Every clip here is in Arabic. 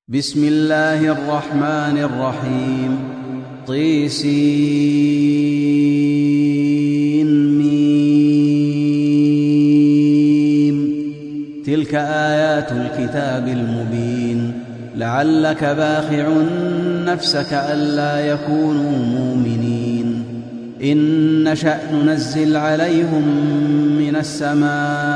بسم الله الرحمن الرحيم. طسم. تلك آيات الكتاب المبين. لعلك باخع نفسك ألا يكونوا مؤمنين. إن نشأ ننزل عليهم من السماء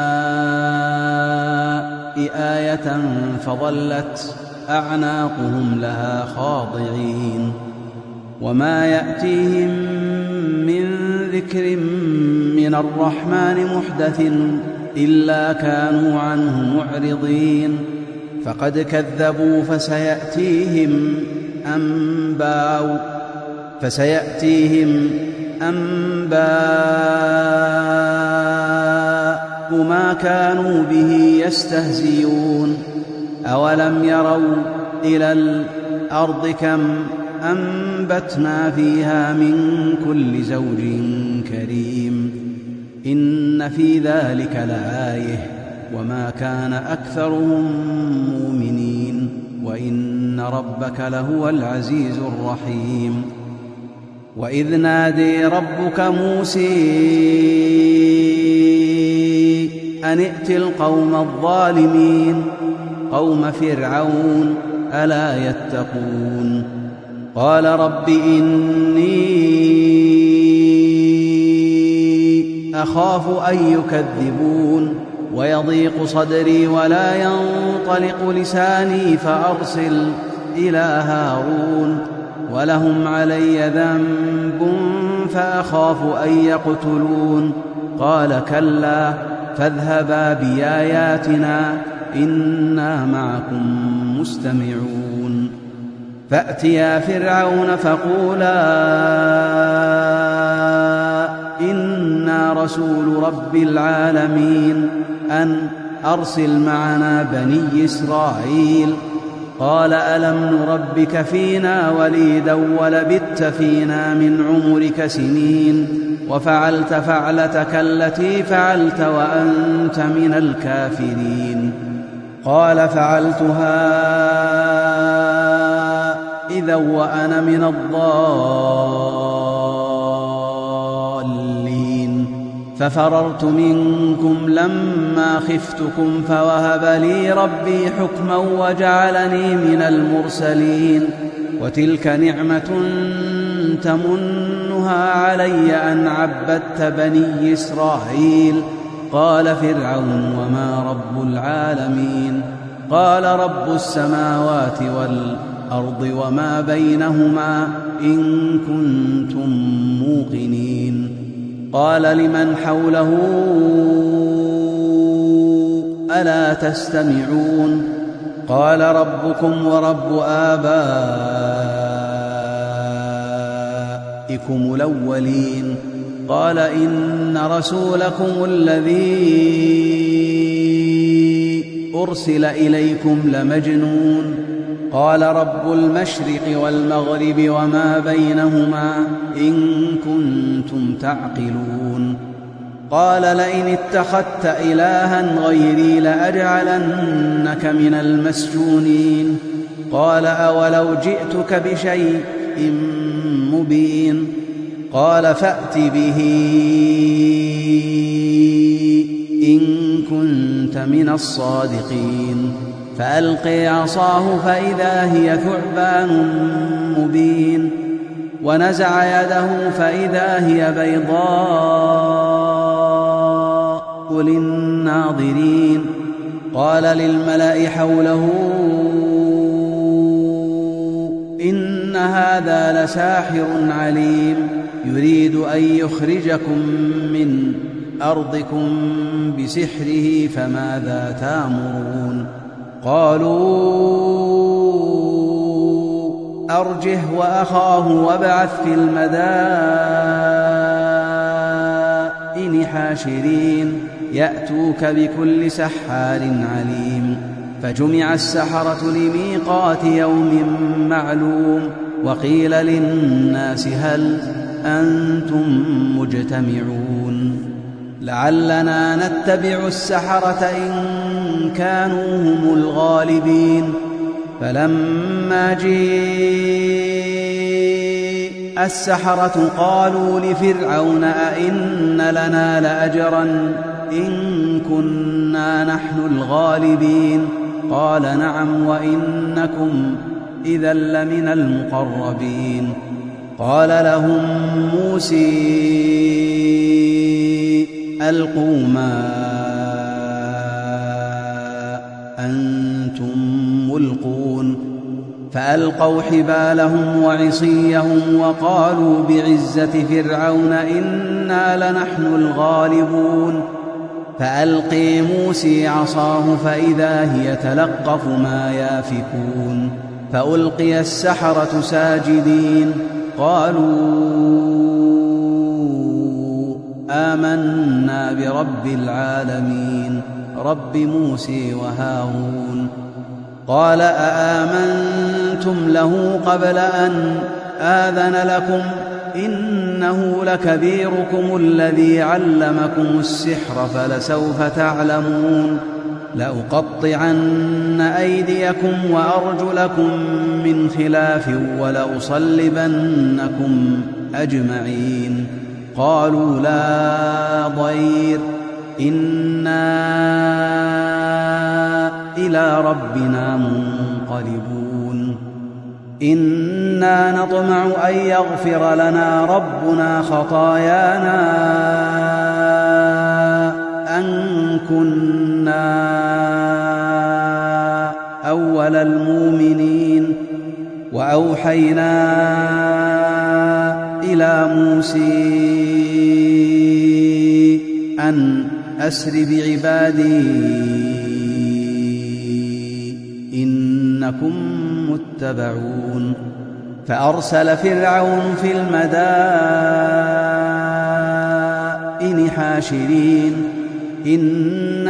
آية فظلت أعناقهم لها خاضعين. وما يأتيهم من ذكر من الرحمن محدث إلا كانوا عنه معرضين. فقد كذبوا فسيأتيهم أنباء ما كانوا به يستهزئون. أولم يروا إلى الأرض كم أنبتنا فيها من كل زوج كريم. إن في ذلك لآية وما كان أكثرهم مؤمنين وإن ربك لهو العزيز الرحيم. وإذ نادي ربك موسى أن ائت القوم الظالمين قوم فرعون ألا يتقون. قال رب إني أخاف أن يكذبون ويضيق صدري ولا ينطلق لساني فأرسل إلى هارون ولهم علي ذنب فأخاف أن يقتلون. قال كلا فاذهبا بآياتنا إنا معكم مستمعون. فأتيا فرعون فقولا إنا رسول رب العالمين أن أرسل معنا بني إسرائيل. قال ألم نربك فينا وليدا ولبثت فينا من عمرك سنين وفعلت فعلتك التي فعلت وأنت من الكافرين. قال فعلتها إذا وأنا من الضالين. ففررت منكم لما خفتكم فوهب لي ربي حكما وجعلني من المرسلين. وتلك نعمة تمنها علي أن عبدت بني إسرائيل. قال فرعون وما رب العالمين. قال رب السماوات والأرض وما بينهما إن كنتم موقنين. قال لمن حوله ألا تستمعون. قال ربكم ورب آبائكم الأولين. قال إن رسولكم الذي أرسل إليكم لمجنون. قال رب المشرق والمغرب وما بينهما إن كنتم تعقلون. قال لئن اتخذت إلها غيري لأجعلنك من المسجونين. قال أولو جئتك بشيء مبين. قال فأت به إن كنت من الصادقين. فألقي عصاه فإذا هي ثعبان مبين. ونزع يده فإذا هي بيضاء للناظرين. قال للملأ حوله إن هذا لساحر عليم يريد أن يخرجكم من أرضكم بسحره فماذا تأمرون. قالوا أرجه وأخاه وابعث في المدائن حاشرين يأتوك بكل سحار عليم. فجمع السحرة لميقات يوم معلوم. وقيل للناس هل أنتم مجتمعون لعلنا نتبع السحرة إن كانوا هم الغالبين. فلما جيء السحرة قالوا لفرعون أئن لنا لأجرا إن كنا نحن الغالبين قال نعم وإنكم إذا لمن المقربين قال لهم موسى ألقوا ما أنتم ملقون فألقوا حبالهم وعصيهم وقالوا بعزة فرعون إنا لنحن الغالبون فألقي موسى عصاه فإذا هي تلقف ما يافكون فألقي السحرة ساجدين قالوا آمنا برب العالمين رب موسى وهارون قال أآمنتم له قبل أن آذن لكم إنه لكبيركم الذي علمكم السحر فلسوف تعلمون لأقطعن أيديكم وأرجلكم من خلاف ولأصلبنكم أجمعين قالوا لا ضير إنا إلى ربنا منقلبون إنا نطمع أن يغفر لنا ربنا خطايانا أن كنا أول المؤمنين وأوحينا إلى موسى أن أسر بعبادي إنكم متبعون فأرسل فرعون في المدائن حاشرين إن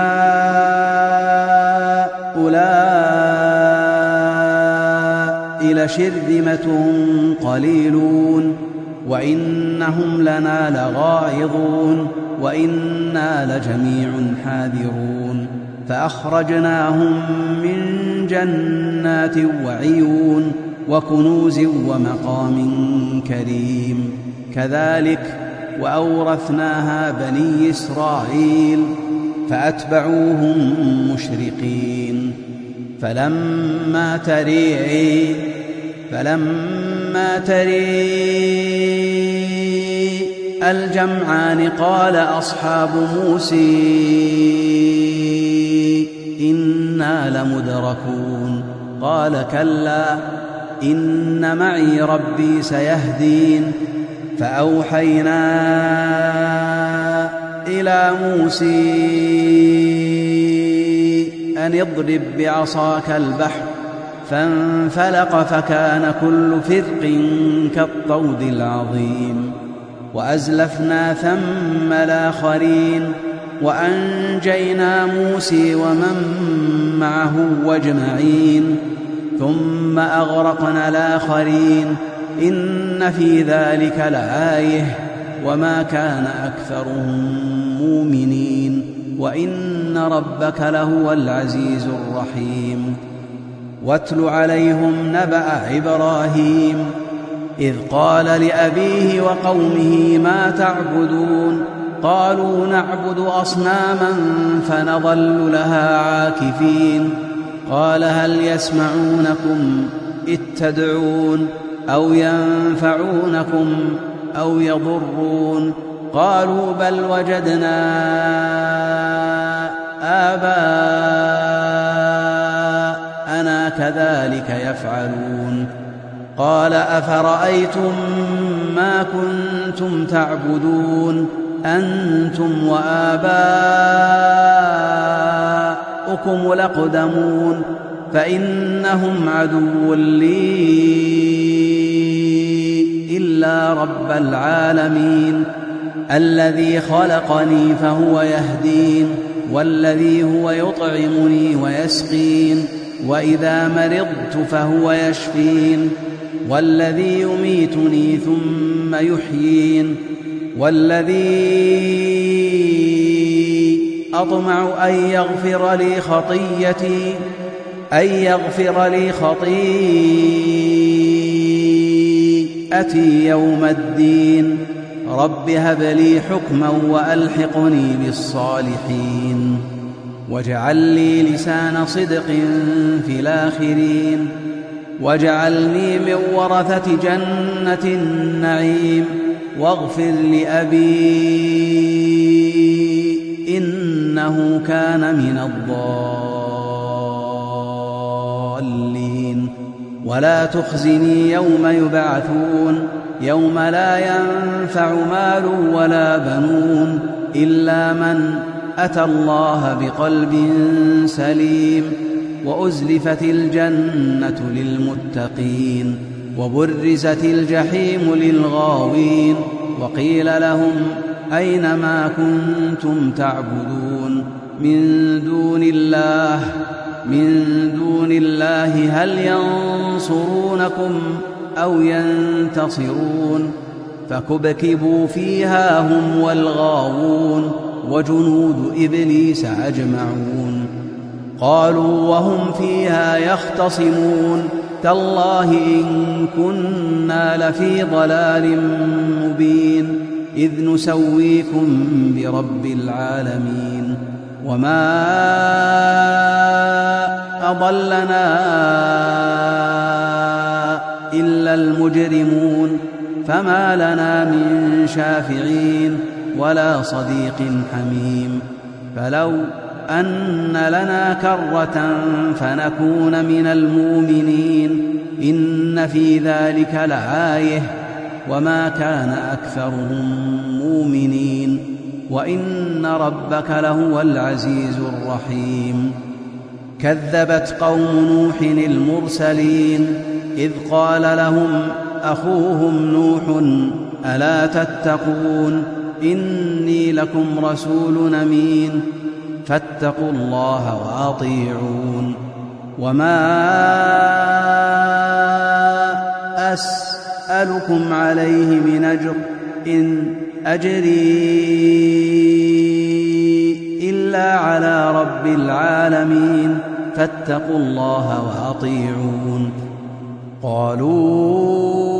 هؤلاء لشرذمة قليلون وإنهم لنا لغائظون وإنا لجميع حاذرون فأخرجناهم من جنات وعيون وكنوز ومقام كريم كذلك وأورثناها بني إسرائيل فأتبعوهم مشرقين فلما تري الجمعان قال أصحاب موسى إنا لمدركون قال كلا إن معي ربي سيهدين فأوحينا إلى موسى أن اضرب بعصاك البحر فانفلق فكان كل فرق كالطود العظيم وأزلفنا ثم الآخرين وأنجينا موسى ومن معه أجمعين ثم أغرقنا الآخرين إن في ذلك لآية وما كان أكثرهم مؤمنين وإن ربك لهو العزيز الرحيم واتل عليهم نبأ إبراهيم إذ قال لأبيه وقومه ما تعبدون قالوا نعبد أصناما فنظل لها عاكفين قال هل يسمعونكم إذ تدعون أو ينفعونكم أو يضرون قالوا بل وجدنا آباءنا كذلك يفعلون قال أفرأيتم ما كنتم تعبدون أنتم وآباؤكم الأقدمون فإنهم عدو لي إلا رب العالمين الذي خلقني فهو يهدين والذي هو يطعمني ويسقين وإذا مرضت فهو يشفين والذي يميتني ثم يحيين والذي أطمع أن يغفر لي خطيتي أن يغفر لي خطيئتي يوم الدين. رب هب لي حكما وألحقني بالصالحين واجعل لي لسان صدق في الآخرين واجعلني من ورثة جنة النعيم. واغفر لأبي إنه كان من الضالين. ولا تخزني يوم يبعثون يوم لا ينفع مال ولا بنون إلا من أتى الله بقلب سليم. وأزلفت الجنة للمتقين وبرزت الجحيم للغاوين. وقيل لهم أين ما كنتم تعبدون من دون الله هل ينصرونكم أو ينتصرون. فكبكبوا فيها هم والغاوون وجنود إبليس أجمعون. قالوا وهم فيها يختصمون تالله إن كنا لفي ضلال مبين إذ نسويكم برب العالمين. وما أضلنا إلا المجرمون فما لنا من شافعين ولا صديق حميم. فلو أن لنا كرة فنكون من المؤمنين إن في ذلك لآية وما كان أكثرهم مؤمنين وإن ربك لهو العزيز الرحيم. كذبت قوم نوح المرسلين إذ قال لهم أخوهم نوح ألا تتقون إني لكم رسول أمين فاتقوا الله وأطيعون. وما أسألكم عليه من أجر إن أجري إلا على رب العالمين فاتقوا الله وأطيعون. قالوا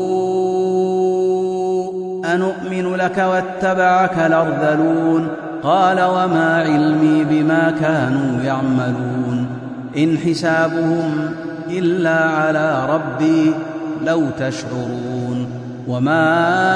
أنؤمن لك واتبعك الأرذلون قال وما علمي بما كانوا يعملون إن حسابهم إلا على ربي لو تشعرون. وما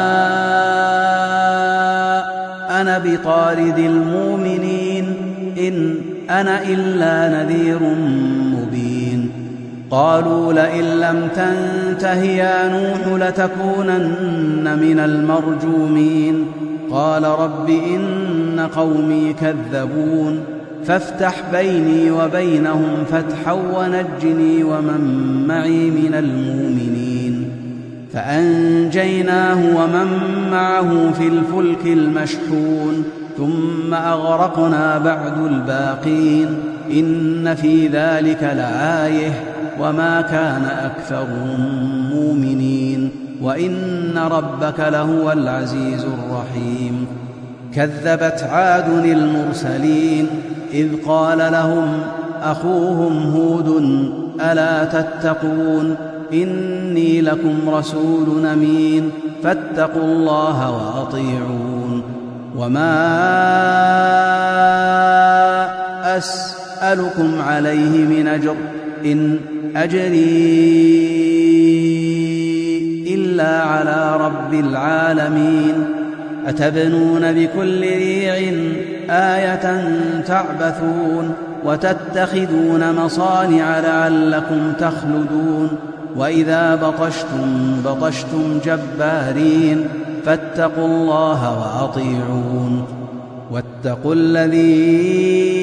أنا بطارد المؤمنين إن أنا إلا نذير مبين. قالوا لئن لم تنته يا نوح لتكونن من المرجومين. قال رب إن قومي كذبون فافتح بيني وبينهم فتحا ونجني ومن معي من المؤمنين. فأنجيناه ومن معه في الفلك المشحون ثم أغرقنا بعد الباقين إن في ذلك لآية وما كان أكثرهم مؤمنين وإن ربك لهو العزيز الرحيم. كذبت عاد المرسلين إذ قال لهم أخوهم هود ألا تتقون إني لكم رسول أمين فاتقوا الله وأطيعون. وما أسألكم عليه من أجر إن أجري إلا على رب العالمين. أتبنون بكل ريع آية تعبثون وتتخذون مصانع لعلكم تخلدون وإذا بطشتم جبارين فاتقوا الله وأطيعون. واتقوا الذي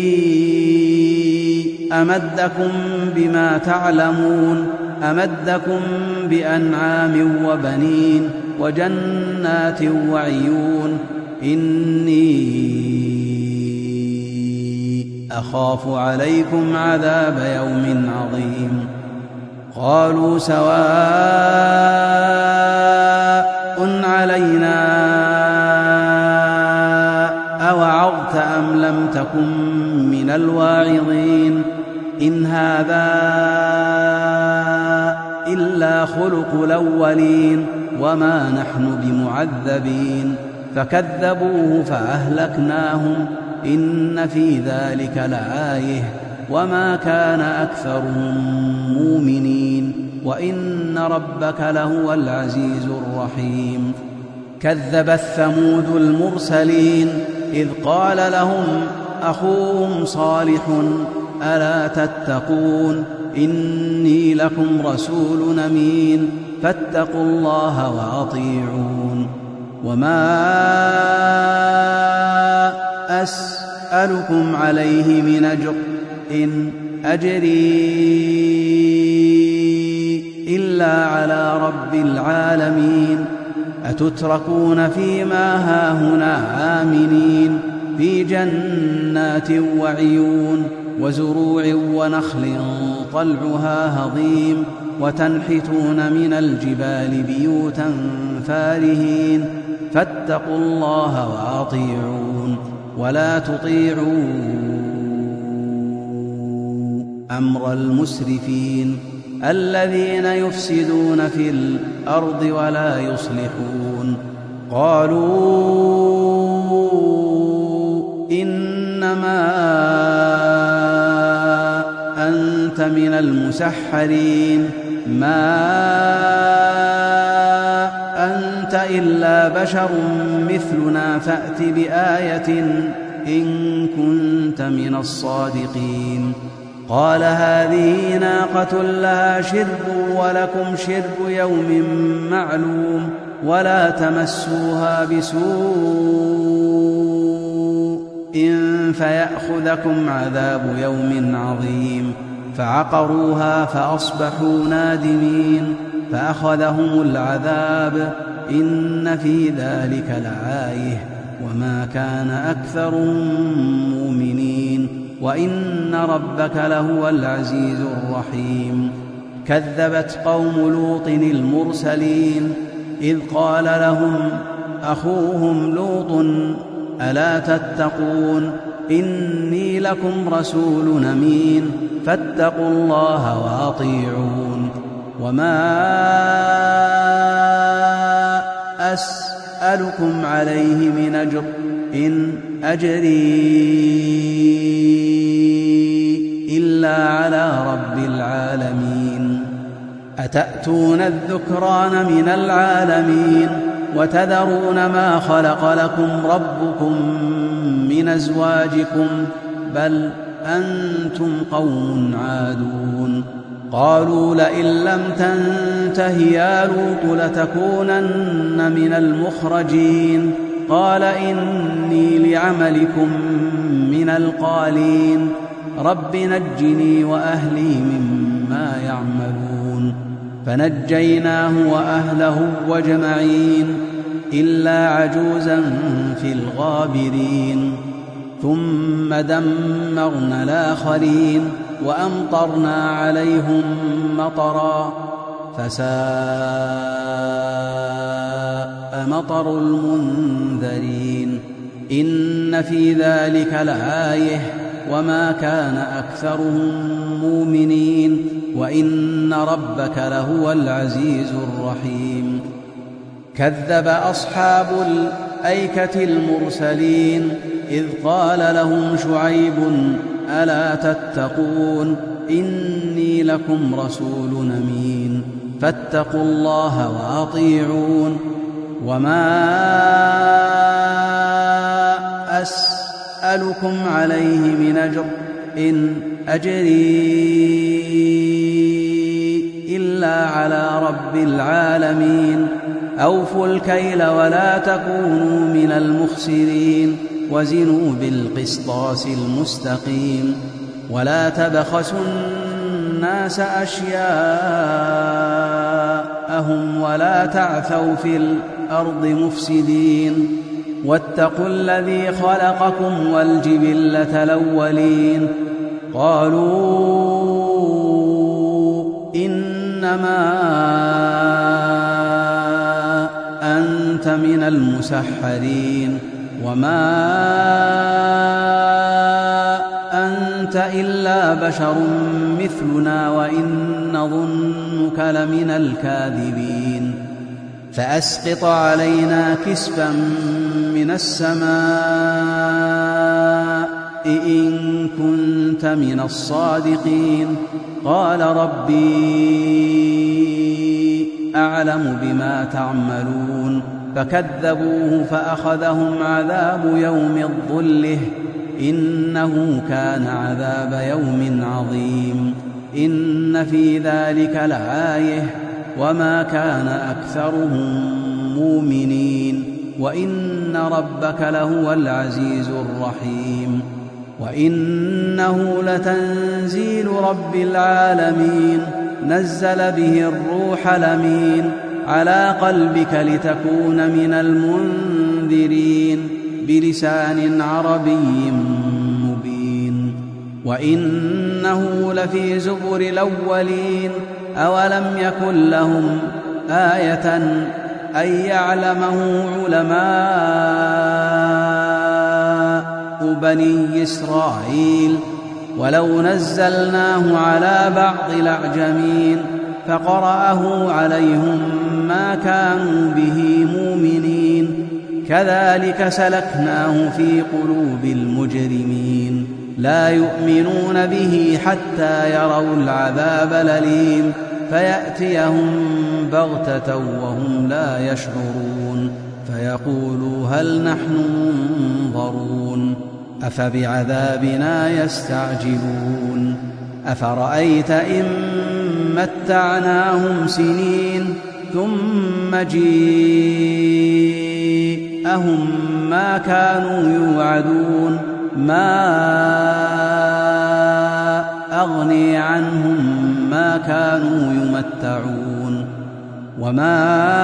أمدكم بما تعلمون أمدكم بأنعام وبنين وجنات وعيون إني أخاف عليكم عذاب يوم عظيم. قالوا سواء علينا أوعظت أم لم تكن من الواعظين إن هذا إلا خلق الأولين وما نحن بمعذبين فكذبوه فأهلكناهم إن في ذلك لآية وما كان أكثرهم مؤمنين وإن ربك لهو العزيز الرحيم. كذبت ثمود المرسلين إذ قال لهم أخوهم صالح ألا تتقون إني لكم رسول أمين فاتقوا الله وأطيعون. وما أسألكم عليه من أجر إن أجري إلا على رب العالمين أتتركون فيما هاهنا آمنين في جنات وعيون وزروع ونخل طلعها هضيم وتنحتون من الجبال بيوتا فارهين فاتقوا الله وأطيعون ولا تطيعوا أمر المسرفين الذين يفسدون في الأرض ولا يصلحون. قالوا إنما أنت من المسحرين ما أنت إلا بشر مثلنا فأت بآية إن كنت من الصادقين. قال هذه ناقة لها شرب ولكم شرب يوم معلوم ولا تمسوها بسوء فيأخذكم عذاب يوم عظيم. فعقروها فأصبحوا نادمين فأخذهم العذاب إن في ذلك لآية وما كان أكثرهم مؤمنين وإن ربك لهو العزيز الرحيم. كذبت قوم لوط المرسلين إذ قال لهم أخوهم لوط ألا تتقون إني لكم رسول أمين فاتقوا الله وأطيعون. وما أسألكم عليه من أجر إن أجري إلا على رب العالمين أتأتون الذكران من العالمين وتذرون ما خلق لكم ربكم من أزواجكم بل أنتم قوم عادون. قالوا لئن لم تنته يا لوط لتكونن من المخرجين قال إني لعملكم من القالين رب نجني وأهلي مما يعملون. فنجيناه وأهله أجمعين إلا عجوزا في الغابرين. ثم دمرنا الآخرين وأمطرنا عليهم مطرا فساء مطر المنذرين. إن في ذلك لآية وما كان أكثرهم مؤمنين وإن ربك لهو العزيز الرحيم. كذب أصحاب الأيكة المرسلين إذ قال لهم شعيب ألا تتقون إني لكم رسول أمين فاتقوا الله وأطيعون. وما أسألكم عليه من أجر إن أجري إلا على رب العالمين أوفوا الكيل ولا تكونوا من المخسرين وزنوا بالقسطاس المستقيم ولا تبخسوا الناس أشياءهم ولا تعثوا في الأرض مفسدين واتقوا الذي خلقكم والجبلة الأولين. قالوا إنما أنت من المسحرين وما أنت أنت إلا بشر مثلنا وإن نظنك لمن الكاذبين فأسقط علينا كسفا من السماء إن كنت من الصادقين قال ربي أعلم بما تعملون فكذبوه فأخذهم عذاب يوم الظله إنه كان عذاب يوم عظيم إن في ذلك لآية وما كان أكثرهم مؤمنين وإن ربك لهو العزيز الرحيم وإنه لتنزيل رب العالمين نزل به الروح الأمين على قلبك لتكون من المنذرين بلسان عربي مبين وإنه لفي زبر الأولين أولم يكن لهم آية أن يعلمه علماء بني إسرائيل ولو نزلناه على بعض الأعجمين فقرأه عليهم ما كانوا به مؤمنين كذلك سلكناه في قلوب المجرمين لا يؤمنون به حتى يروا العذاب الأليم فيأتيهم بغتة وهم لا يشعرون فيقولوا هل نحن منظرون أفبعذابنا يستعجلون أفرأيت إن متعناهم سنين ثم جيءهم ما كانوا يوعدون ما أغني عنهم ما كانوا يمتعون وما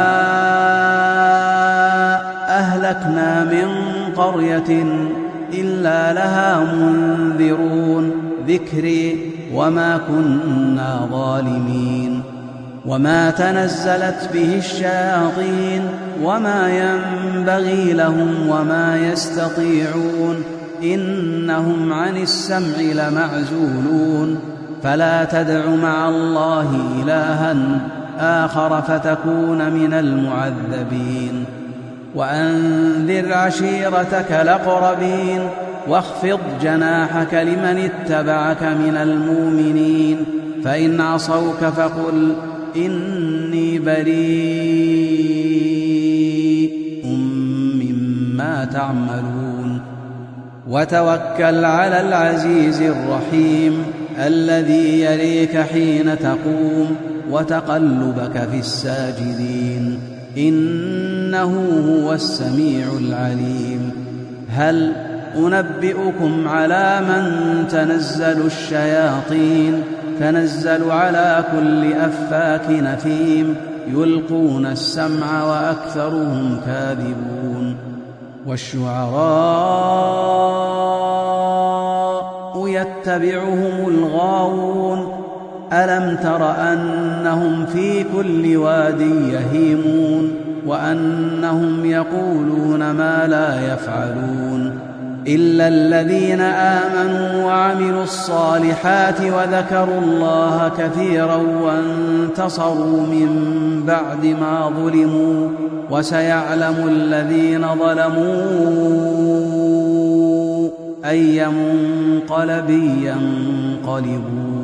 أهلكنا من قرية إلا لها منذرون ذكري وما كنا ظالمين وما تنزلت به الشياطين وما ينبغي لهم وما يستطيعون إنهم عن السمع لمعزولون فلا تدع مع الله إلها آخر فتكون من المعذبين وأنذر عشيرتك الأقربين واخفض جناحك لمن اتبعك من المؤمنين فإن عصوك فقل إني بريء مما تعملون وتوكل على العزيز الرحيم الذي يريك حين تقوم وتقلبك في الساجدين إنه هو السميع العليم هل أنبئكم على من تنزل الشياطين تنزل على كل أفاك نثيم يلقون السمع وأكثرهم كاذبون والشعراء يتبعهم الغاوون ألم تر أنهم في كل واد يهيمون وأنهم يقولون ما لا يفعلون إلا الذين آمنوا وعملوا الصالحات وذكروا الله كثيرا وانتصروا من بعد ما ظلموا وسيعلم الذين ظلموا أي منقلب ينقلبون